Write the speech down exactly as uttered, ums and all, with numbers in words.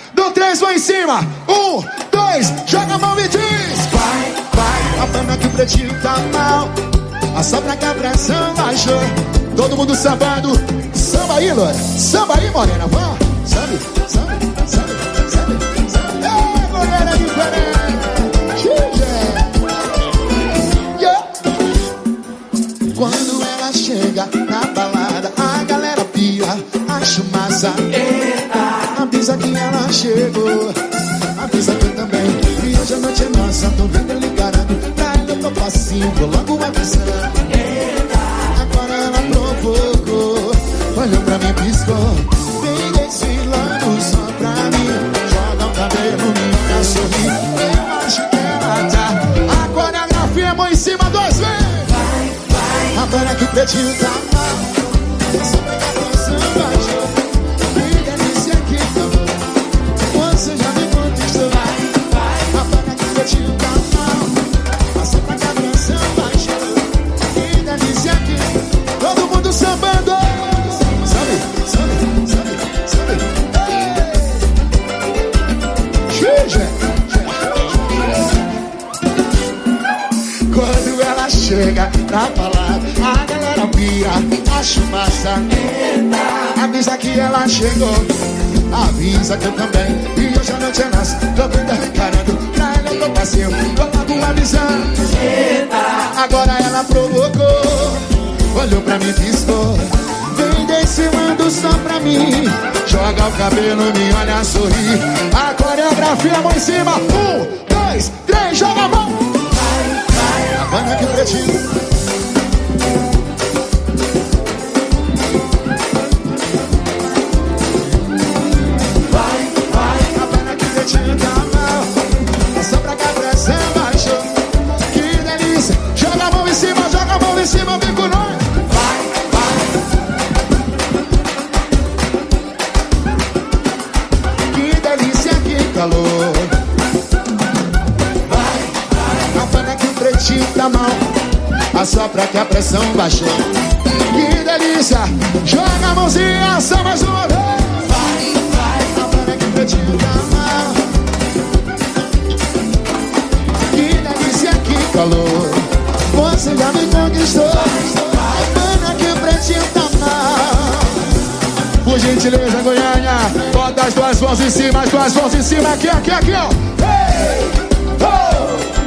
Do três, vai em cima. Um, dois, joga a mão e diz. Vai, vai, a banda que o pretinho tá mal. A sobra que a pressão baixou. Todo mundo sambando. Samba aí, Lore. Samba aí, morena, vá. Sabe, sabe, sabe, sabe, sabe. Ei, morena diferente. Yeah. Quando ela chega na balada, a galera pira, acho massa. Eita. Avisa que ela chegou, avisa que eu também. E hoje a noite é nossa, tô vendo ele encarando. Pra ele eu tô passinho, vou logo avisando. Eita. Agora ela provocou, olhou pra mim, piscou. Vem desfilando só pra mim. Joga o cabelo, me olha, sorri. Eu acho que ela tá. A coreografia é mão em cima, dois, vem. Vai, vai. Agora que o pretinho tá mal. Só pra que a canção baixou. Que delícia que acabou. Você já me conquistou. Vai, vai. Agora que o pretinho tá mal. Só pra que a canção baixou. Que delícia que todo mundo sambando. Sabe, sabe, sabe, sabe. Xige. Quando ela chega na balada, a galera pira, acho massa. Avisa que ela chegou, avisa que eu também. E hoje a noite é nossa, tô vendo ela encarando. Pra ela eu tô passeio, tô logo avisando. Agora ela provocou, olhou pra mim, piscou. Vem descilando só pra mim. Joga o cabelo, me olha, sorri. A coreografia, mão em cima. Um, dois, três, joga a mão. Vai, vai. A banda que o pretinho. Vai, vai. A banda que o pretinho tá mal. É só pra que a pressão baixou. Que delícia. Joga a mão em cima, joga a mão em cima, vem com nós. Calor. Vai, vai. A banda que o pretinho tá mal. Assopra que a pressão baixou. Que delícia. Joga a mãozinha, só mais uma vez. Vai, vai. A banda que o pretinho tá mal. Que delícia, que calor. Você já me conquistou. A banda que o pretinho tá mal. Por gentileza, Goiânia, bota as duas mãos em cima, as duas mãos em cima, aqui, aqui, aqui, ó. Hey! Oh!